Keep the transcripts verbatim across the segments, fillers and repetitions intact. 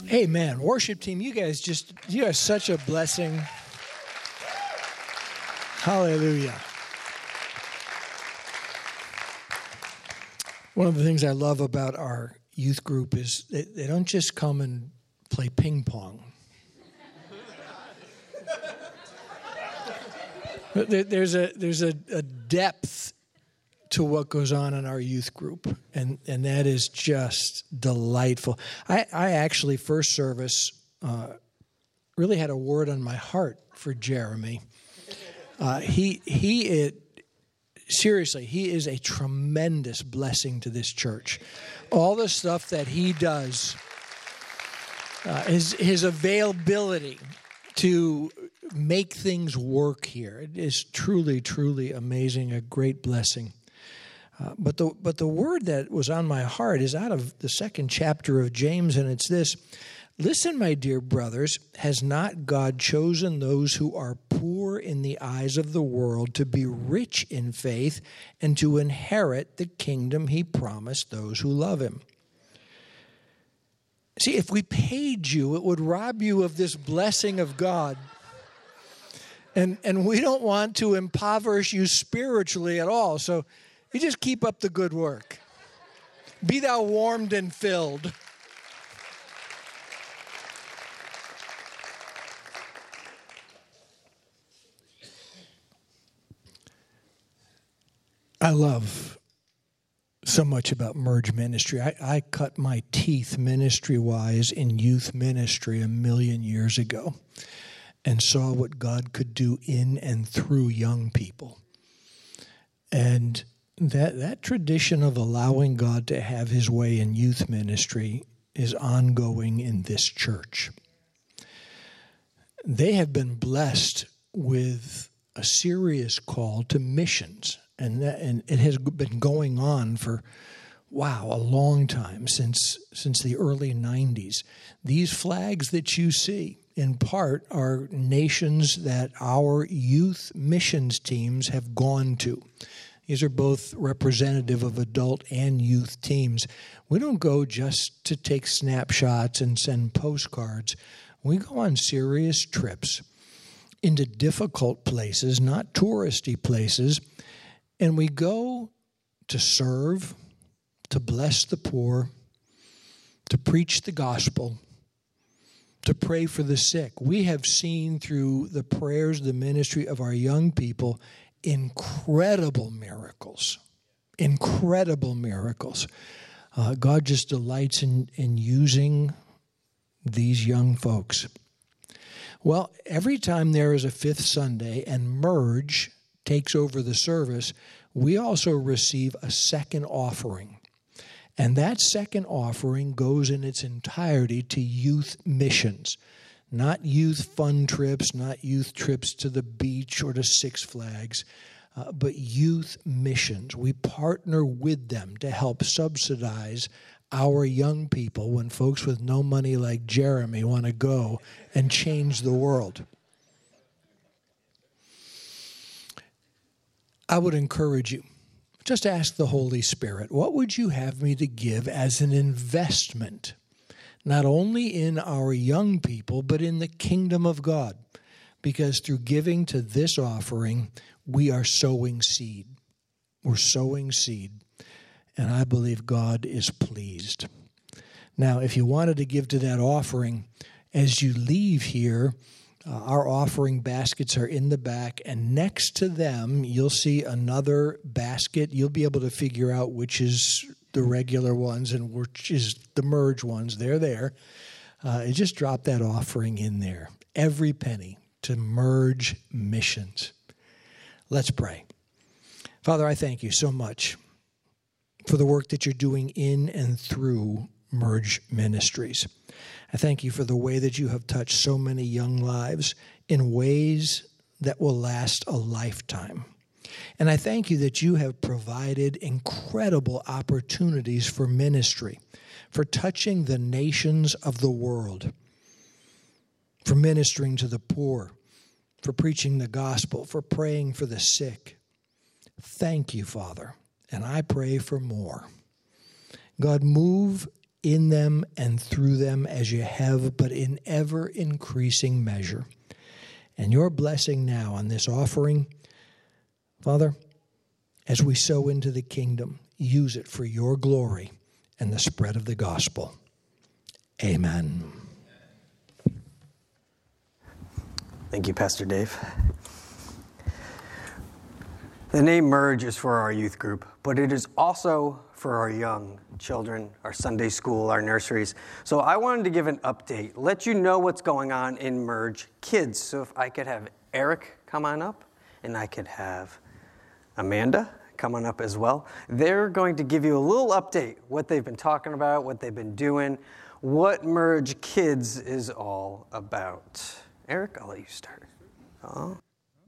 Amen. Worship team, you guys just, you are such a blessing. Hallelujah. One of the things I love about our youth group is they, they don't just come and play ping pong. there, there's a there's a, a depth to what goes on in our youth group, and, and that is just delightful. I, I actually, first service, uh, really had a word on my heart for Jeremy. Uh, he he it, seriously, he is a tremendous blessing to this church. All the stuff that he does, uh, his his availability to make things work here, it is truly, truly amazing, a great blessing. Uh, but the but the word that was on my heart is out of the second chapter of James, and it's this: listen, my dear brothers, has not God chosen those who are poor in the eyes of the world to be rich in faith and to inherit the kingdom he promised those who love him? See, if we paid you, it would rob you of this blessing of God. And and we don't want to impoverish you spiritually at all. So you just keep up the good work. Be thou warmed and filled. I love so much about Merge Ministry. I, I cut my teeth ministry-wise in youth ministry a million years ago and saw what God could do in and through young people. And that that tradition of allowing God to have his way in youth ministry is ongoing in this church. They have been blessed with a serious call to missions. And that, and it has been going on for, wow, a long time, since since the early nineties. These flags that you see, in part, are nations that our youth missions teams have gone to. These are both representative of adult and youth teams. We don't go just to take snapshots and send postcards. We go on serious trips into difficult places, not touristy places. And we go to serve, to bless the poor, to preach the gospel, to pray for the sick. We have seen through the prayers, the ministry of our young people, incredible miracles, incredible miracles. Uh, God just delights in, in using these young folks. Well, every time there is a fifth Sunday and Merge takes over the service, we also receive a second offering. And that second offering goes in its entirety to youth missions. Not youth fun trips, not youth trips to the beach or to Six Flags, uh, but youth missions. We partner with them to help subsidize our young people when folks with no money like Jeremy want to go and change the world. I would encourage you, just ask the Holy Spirit, what would you have me to give as an investment, not only in our young people, but in the kingdom of God? Because through giving to this offering, we are sowing seed. We're sowing seed, and I believe God is pleased. Now, if you wanted to give to that offering, as you leave here, Uh, our offering baskets are in the back, and next to them, you'll see another basket. You'll be able to figure out which is the regular ones and which is the Merge ones. They're there. Uh, you just drop that offering in there. Every penny to Merge Missions. Let's pray. Father, I thank you so much for the work that you're doing in and through Merge Ministries. I thank you for the way that you have touched so many young lives in ways that will last a lifetime. And I thank you that you have provided incredible opportunities for ministry, for touching the nations of the world, for ministering to the poor, for preaching the gospel, for praying for the sick. Thank you, Father, and I pray for more. God, move in them and through them as you have, but in ever increasing measure. And your blessing now on this offering, Father, as we sow into the kingdom, use it for your glory and the spread of the gospel. Amen. Thank you, Pastor Dave. The name Merge is for our youth group, but it is also for our young children, our Sunday school, our nurseries. So I wanted to give an update, let you know what's going on in Merge Kids. So if I could have Eric come on up, and I could have Amanda come on up as well. They're going to give you a little update, what they've been talking about, what they've been doing, what Merge Kids is all about. Eric, I'll let you start. Oh.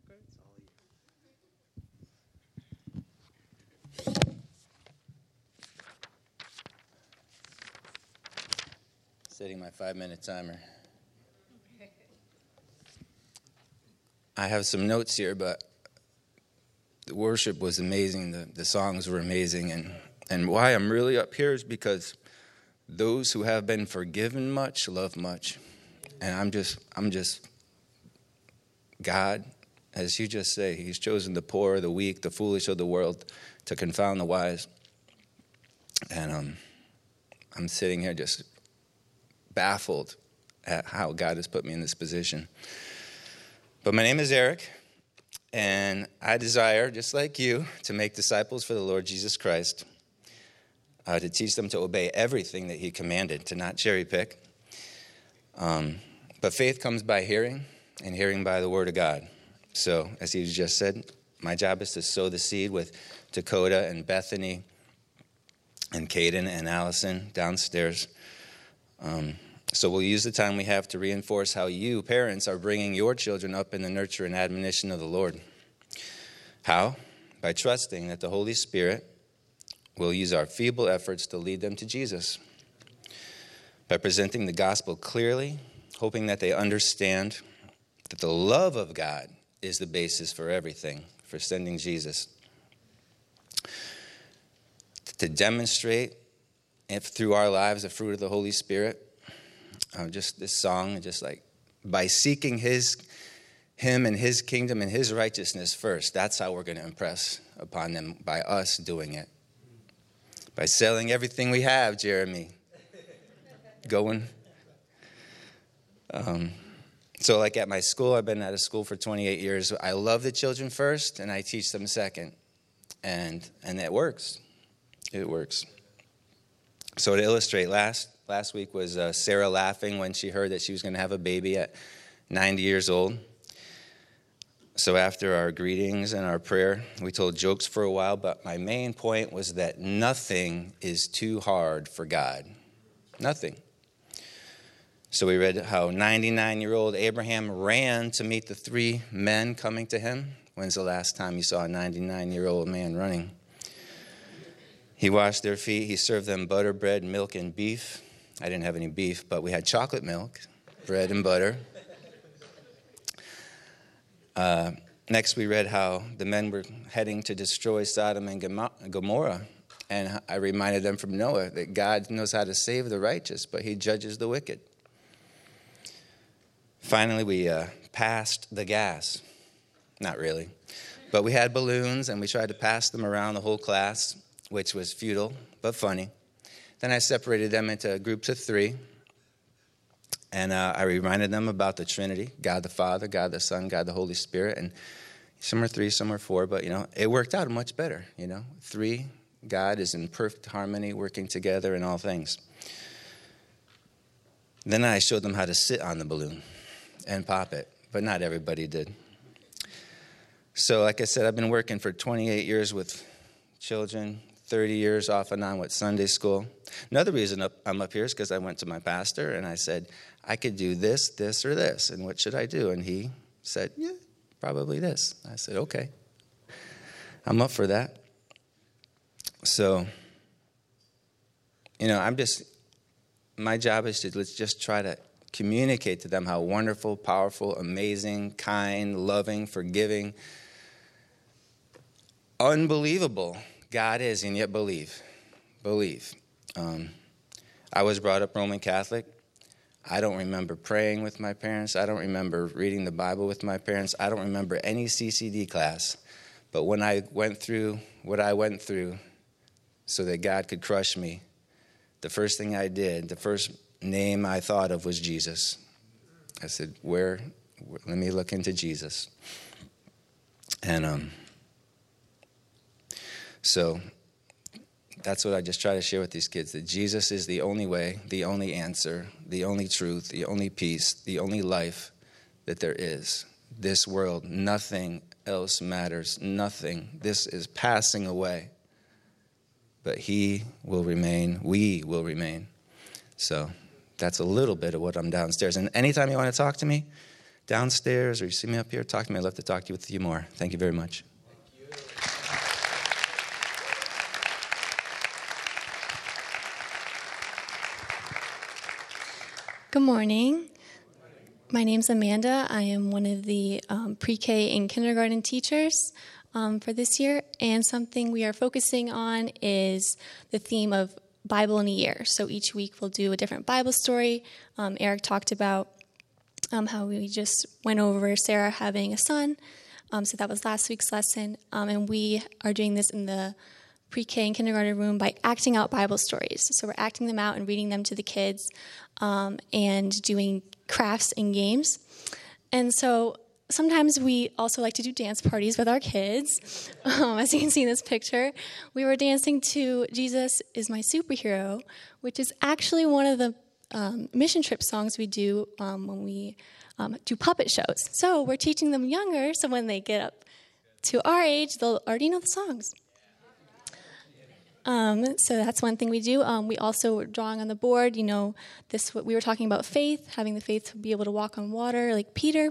Setting my five-minute timer. I have some notes here, but the worship was amazing. The, the songs were amazing. And, and why I'm really up here is because those who have been forgiven much love much. And I'm just, I'm just, God, as you just say, he's chosen the poor, the weak, the foolish of the world to confound the wise. And um, I'm sitting here just baffled at how God has put me in this position. But my name is Eric, and I desire, just like you, to make disciples for the Lord Jesus Christ, uh, to teach them to obey everything that he commanded, to not cherry pick. Um, but faith comes by hearing, and hearing by the word of God. So, as he just said, my job is to sow the seed with Dakota and Bethany and Caden and Allison downstairs. Um, so we'll use the time we have to reinforce how you, parents, are bringing your children up in the nurture and admonition of the Lord. How? By trusting that the Holy Spirit will use our feeble efforts to lead them to Jesus. By presenting the gospel clearly, hoping that they understand that the love of God is the basis for everything, for sending Jesus. To demonstrate if through our lives the fruit of the Holy Spirit. Uh, just this song, just like by seeking his, him and his kingdom and his righteousness first. That's how we're going to impress upon them, by us doing it. By selling everything we have, Jeremy. Going. Um, so like at my school, I've been at a school for twenty-eight years. I love the children first, and I teach them second. And and it works. It works. So to illustrate, last last week was uh, Sarah laughing when she heard that she was going to have a baby at ninety years old. So after our greetings and our prayer, we told jokes for a while, but my main point was that nothing is too hard for God. Nothing. So we read how ninety-nine-year-old Abraham ran to meet the three men coming to him. When's the last time you saw a ninety-nine-year-old man running? He washed their feet. He served them butter, bread, milk, and beef. I didn't have any beef, but we had chocolate milk, bread, and butter. Uh, next, we read how the men were heading to destroy Sodom and Gomorrah. And I reminded them from Noah that God knows how to save the righteous, but he judges the wicked. Finally, we uh, passed the gas. Not really. But we had balloons, and we tried to pass them around the whole class, which was futile, but funny. Then I separated them into groups of three, and uh, I reminded them about the Trinity, God the Father, God the Son, God the Holy Spirit, and some are three, some are four, but, you know, it worked out much better, you know. Three, God is in perfect harmony, working together in all things. Then I showed them how to sit on the balloon and pop it, but not everybody did. So, like I said, I've been working for twenty-eight years with children, thirty years off and on with Sunday school. Another reason up, I'm up here is because I went to my pastor and I said, I could do this, this, or this, and what should I do? And he said, yeah, probably this. I said, okay. I'm up for that. So, you know, I'm just, my job is to let's just try to communicate to them how wonderful, powerful, amazing, kind, loving, forgiving, unbelievable God is, and yet believe. Believe. Um, I was brought up Roman Catholic. I don't remember praying with my parents. I don't remember reading the Bible with my parents. I don't remember any C C D class. But when I went through what I went through so that God could crush me, the first thing I did, the first name I thought of was Jesus. I said, where, where let me look into Jesus. And um, so that's what I just try to share with these kids, that Jesus is the only way, the only answer, the only truth, the only peace, the only life that there is. This world, nothing else matters, nothing. This is passing away. But he will remain, we will remain. So that's a little bit of what I'm downstairs. And anytime you want to talk to me downstairs or you see me up here, talk to me. I'd love to talk to you with you more. Thank you very much. Good morning. My name's Amanda. I am one of the um, pre-K and kindergarten teachers um, for this year. And something we are focusing on is the theme of Bible in a year. So each week we'll do a different Bible story. Um, Eric talked about um, how we just went over Sarah having a son. Um, so that was last week's lesson. Um, and we are doing this in the pre-K and kindergarten room by acting out Bible stories. So we're acting them out and reading them to the kids um, and doing crafts and games. And so sometimes we also like to do dance parties with our kids. Um, as you can see in this picture, we were dancing to Jesus is My Superhero, which is actually one of the um, mission trip songs we do um, when we um, do puppet shows. So we're teaching them younger, so when they get up to our age, they'll already know the songs. Um, so that's one thing we do. Um, we also are drawing on the board, you know, this we were talking about faith, having the faith to be able to walk on water like Peter.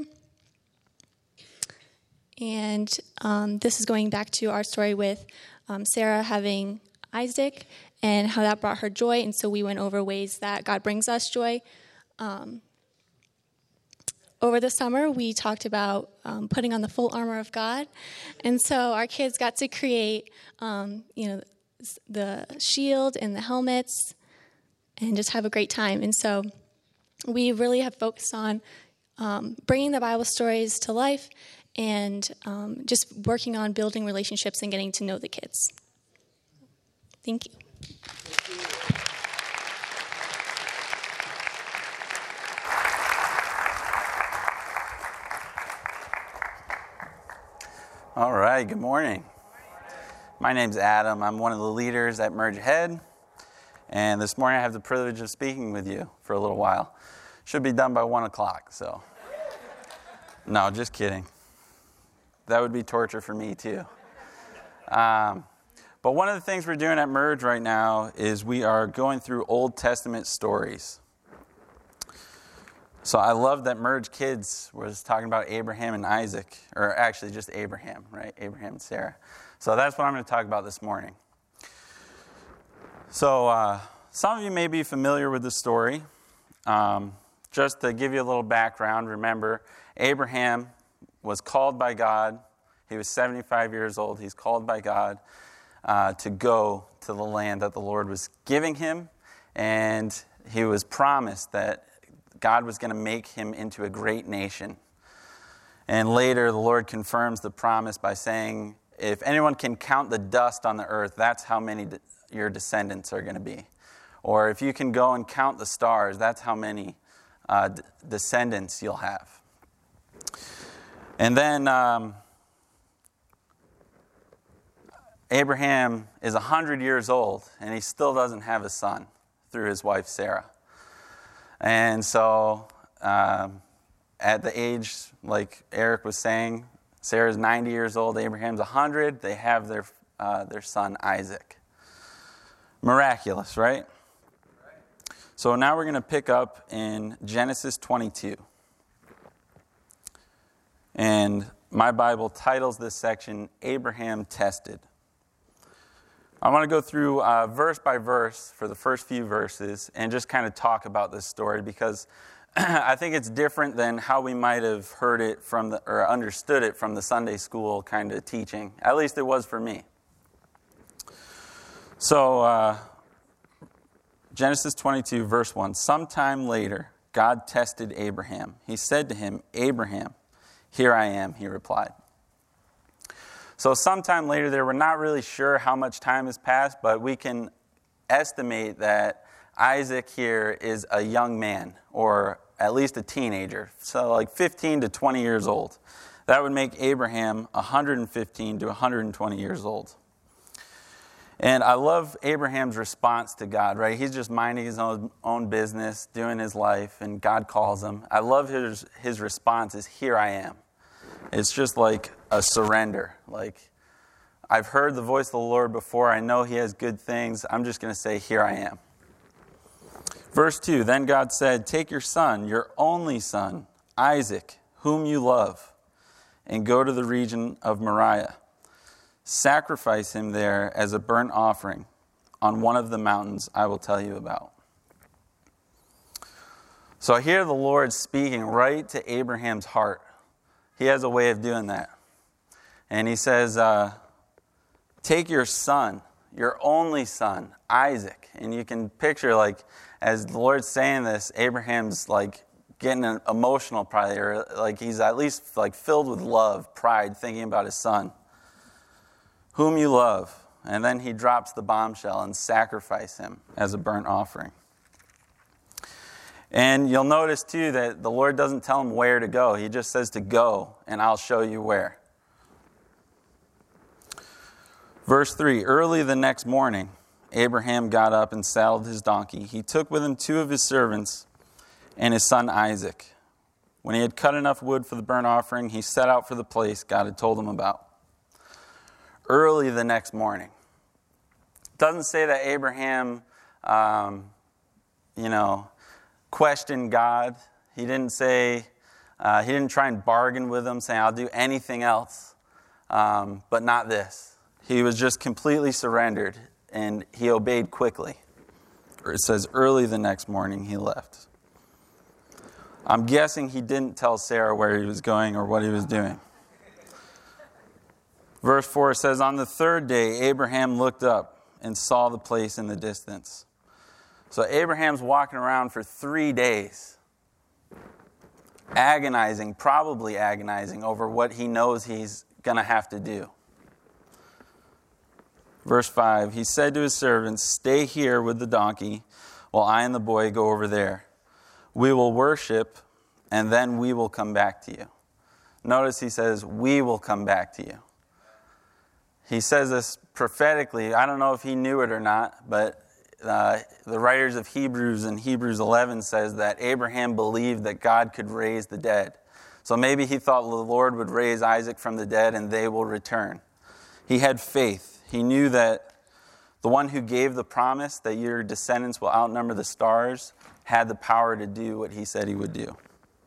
And um, this is going back to our story with um, Sarah having Isaac and how that brought her joy. And so we went over ways that God brings us joy. Um, over the summer, we talked about um, putting on the full armor of God. And so our kids got to create, um, you know, the shield and the helmets and just have a great time. And so we really have focused on um, bringing the Bible stories to life and um, just working on building relationships and getting to know the kids. Thank you. All right, good morning. My name's Adam. I'm one of the leaders at Merge Ahead. And this morning I have the privilege of speaking with you for a little while. Should be done by one o'clock, so. No, just kidding. That would be torture for me, too. Um, but one of the things we're doing at Merge right now is we are going through Old Testament stories. So I love that Merge Kids was talking about Abraham and Isaac, or actually just Abraham, right? Abraham and Sarah. So that's what I'm going to talk about this morning. So uh, some of you may be familiar with the story. Um, just to give you a little background, remember, Abraham was called by God. He was seventy-five years old. He's called by God uh, to go to the land that the Lord was giving him. And he was promised that God was going to make him into a great nation. And later, the Lord confirms the promise by saying, if anyone can count the dust on the earth, that's how many de- your descendants are going to be. Or if you can go and count the stars, that's how many uh, d- descendants you'll have. And then um, Abraham is one hundred years old, and he still doesn't have a son through his wife Sarah. And so um, at the age, like Eric was saying, Sarah's ninety years old, Abraham's one hundred. They have their uh, their son Isaac. Miraculous, right? So now we're going to pick up in Genesis twenty-two. And my Bible titles this section, Abraham Tested. I want to go through uh, verse by verse for the first few verses and just kind of talk about this story because I think it's different than how we might have heard it from the, or understood it from the Sunday school kind of teaching. At least it was for me. So, uh, Genesis twenty-two, verse one. Sometime later, God tested Abraham. He said to him, Abraham, here I am, he replied. So sometime later there, we're not really sure how much time has passed, but we can estimate that Isaac here is a young man, or at least a teenager, so like fifteen to twenty years old. That would make Abraham one hundred fifteen to one hundred twenty years old. And I love Abraham's response to God, right? He's just minding his own, own business, doing his life, and God calls him. I love his, his response is, here I am. It's just like a surrender. Like, I've heard the voice of the Lord before. I know he has good things. I'm just going to say, here I am. Verse two, then God said, take your son, your only son, Isaac, whom you love, and go to the region of Moriah. Sacrifice him there as a burnt offering on one of the mountains I will tell you about. So I hear the Lord speaking right to Abraham's heart. He has a way of doing that. And he says, uh, take your son, your only son, Isaac. And you can picture, like, as the Lord's saying this, Abraham's like getting emotional probably, or like he's at least like filled with love, pride, thinking about his son, whom you love. And then he drops the bombshell and sacrifice him as a burnt offering. And you'll notice too that the Lord doesn't tell him where to go. He just says to go, and I'll show you where. Verse three, early the next morning, Abraham got up and saddled his donkey. He took with him two of his servants and his son Isaac. When he had cut enough wood for the burnt offering, he set out for the place God had told him about. Early the next morning. It doesn't say that Abraham, um, you know, questioned God. He didn't say, uh, he didn't try and bargain with him, saying, I'll do anything else, um, but not this. He was just completely surrendered, and he obeyed quickly. It says, early the next morning he left. I'm guessing he didn't tell Sarah where he was going or what he was doing. Verse four says, on the third day, Abraham looked up and saw the place in the distance. So Abraham's walking around for three days, agonizing, probably agonizing over what he knows he's going to have to do. Verse five, he said to his servants, stay here with the donkey while I and the boy go over there. We will worship, and then we will come back to you. Notice he says, we will come back to you. He says this prophetically. I don't know if he knew it or not, but uh, the writers of Hebrews in Hebrews eleven says that Abraham believed that God could raise the dead. So maybe he thought the Lord would raise Isaac from the dead and they will return. He had faith. He knew that the one who gave the promise that your descendants will outnumber the stars had the power to do what he said he would do.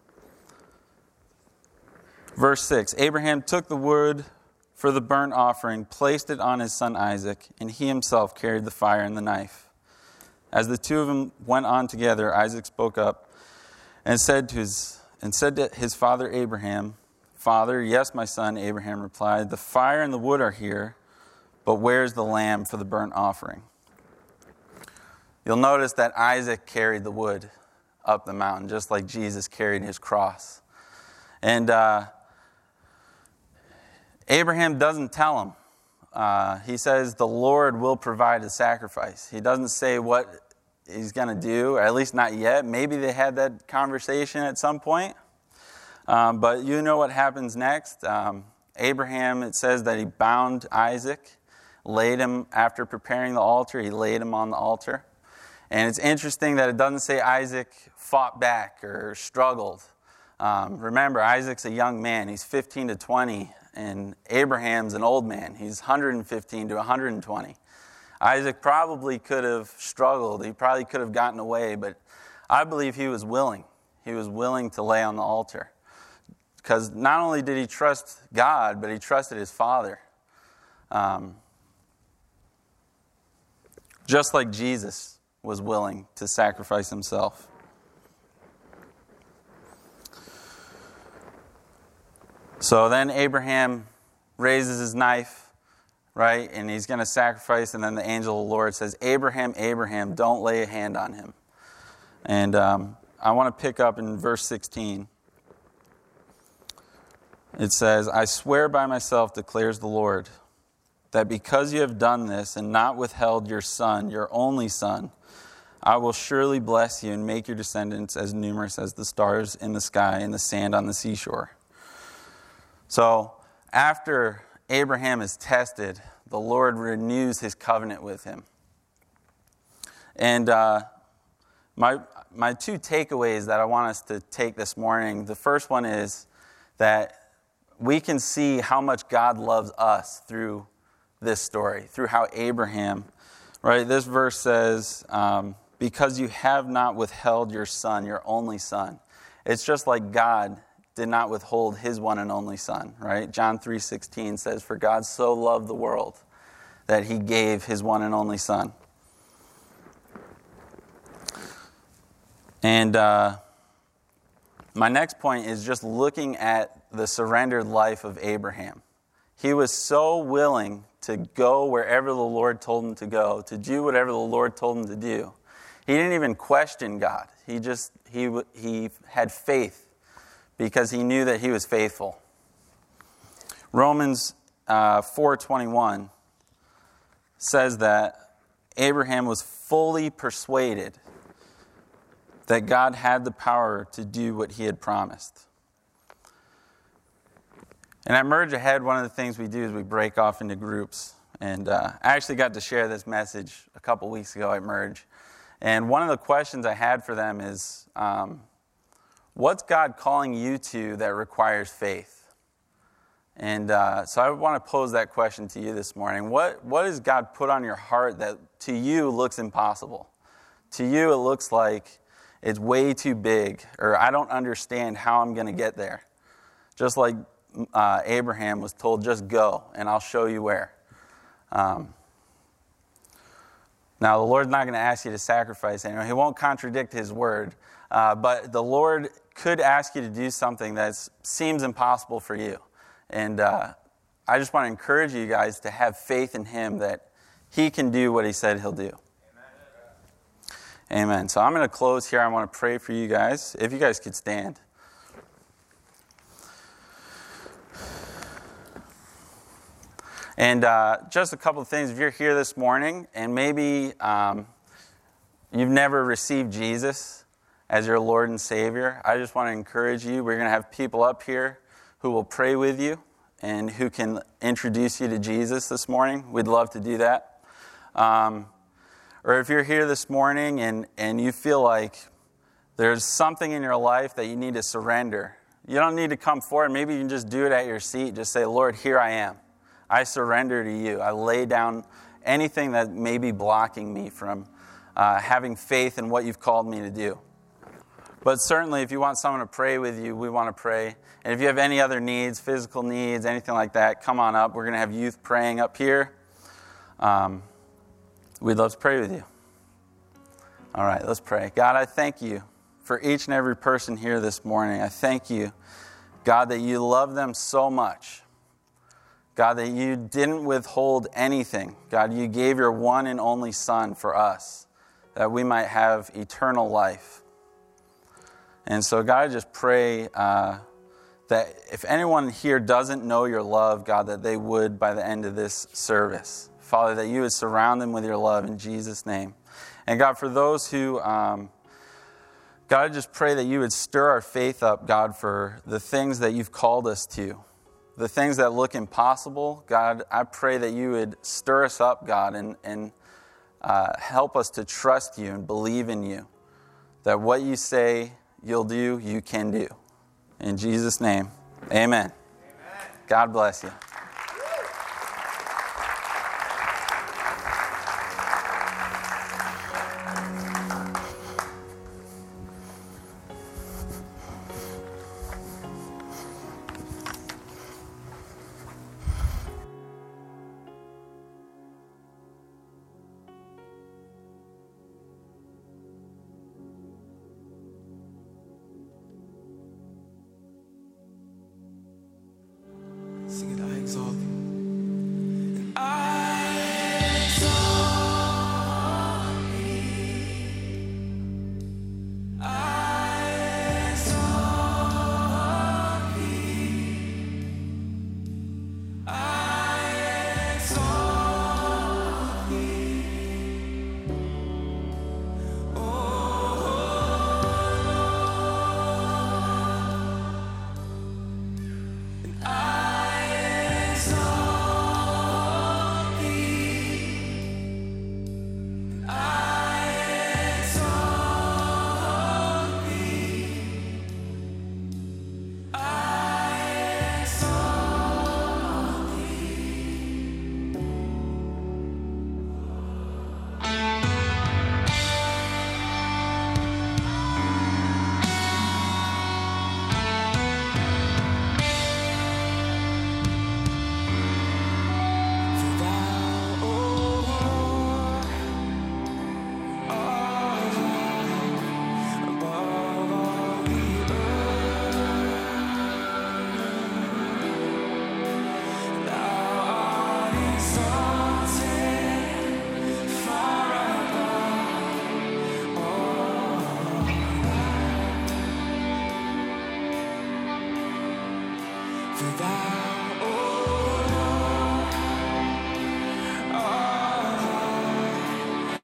Verse six, Abraham took the wood for the burnt offering, placed it on his son Isaac, and he himself carried the fire and the knife. As the two of them went on together, Isaac spoke up and said to his and said to his father Abraham, Father, yes, my son, Abraham replied, the fire and the wood are here, but where's the lamb for the burnt offering? You'll notice that Isaac carried the wood up the mountain, just like Jesus carried his cross. And uh, Abraham doesn't tell him. Uh, he says the Lord will provide a sacrifice. He doesn't say what he's going to do, or at least not yet. Maybe they had that conversation at some point. Um, but you know what happens next. Um, Abraham, it says that he bound Isaac, laid him, after preparing the altar, he laid him on the altar. And it's interesting that it doesn't say Isaac fought back or struggled. Um, remember, Isaac's a young man. He's fifteen to twenty. And Abraham's an old man. He's one hundred fifteen to one hundred twenty. Isaac probably could have struggled. He probably could have gotten away, but I believe he was willing. He was willing to lay on the altar. Because not only did he trust God, but he trusted his father. Um, just like Jesus was willing to sacrifice himself. So then Abraham raises his knife, right? And he's going to sacrifice, and then the angel of the Lord says, Abraham, Abraham, don't lay a hand on him. And um, I want to pick up in verse sixteen. It says, I swear by myself, declares the Lord, that because you have done this and not withheld your son, your only son, I will surely bless you and make your descendants as numerous as the stars in the sky and the sand on the seashore. So after Abraham is tested, the Lord renews his covenant with him. And uh, my my two takeaways that I want us to take this morning, the first one is that we can see how much God loves us through this story, through how Abraham, right? This verse says, um, because you have not withheld your son, your only son. It's just like God did not withhold his one and only son, right? John three sixteen says, for God so loved the world that he gave his one and only son. And uh, my next point is just looking at the surrendered life of Abraham. He was so willing to go wherever the Lord told him to go, to do whatever the Lord told him to do. He didn't even question God. He just, he he had faith because he knew that he was faithful. Romans uh, four twenty-one says that Abraham was fully persuaded that God had the power to do what he had promised. And at Merge Ahead, one of the things we do is we break off into groups. And uh, I actually got to share this message a couple weeks ago at Merge. And one of the questions I had for them is, um, what's God calling you to that requires faith? And uh, so I want to pose that question to you this morning. What What has God put on your heart that to you looks impossible? To you it looks like it's way too big, or I don't understand how I'm going to get there. Just like uh, Abraham was told, just go, and I'll show you where. Um, now, the Lord's not going to ask you to sacrifice anyone. He won't contradict his word. Uh, but the Lord could ask you to do something that seems impossible for you. And uh, I just want to encourage you guys to have faith in him that he can do what he said he'll do. Amen. So I'm going to close here. I want to pray for you guys. If you guys could stand. And uh, just a couple of things. If you're here this morning and maybe um, you've never received Jesus as your Lord and Savior, I just want to encourage you. We're going to have people up here who will pray with you and who can introduce you to Jesus this morning. We'd love to do that. Um Or if you're here this morning and, and you feel like there's something in your life that you need to surrender, you don't need to come forward. Maybe you can just do it at your seat. Just say, Lord, here I am. I surrender to you. I lay down anything that may be blocking me from uh, having faith in what you've called me to do. But certainly, if you want someone to pray with you, we want to pray. And if you have any other needs, physical needs, anything like that, come on up. We're going to have youth praying up here. Um We'd love to pray with you. All right, let's pray. God, I thank you for each and every person here this morning. I thank you, God, that you love them so much. God, that you didn't withhold anything. God, you gave your one and only Son for us, that we might have eternal life. And so, God, I just pray uh, that if anyone here doesn't know your love, God, that they would by the end of this service. Father, that you would surround them with your love in Jesus' name. And God, for those who, um, God, I just pray that you would stir our faith up, God, for the things that you've called us to. The things that look impossible, God, I pray that you would stir us up, God, and, and uh, help us to trust you and believe in you. That what you say you'll do, you can do. In Jesus' name, amen. Amen. God bless you. Sing it, I For thou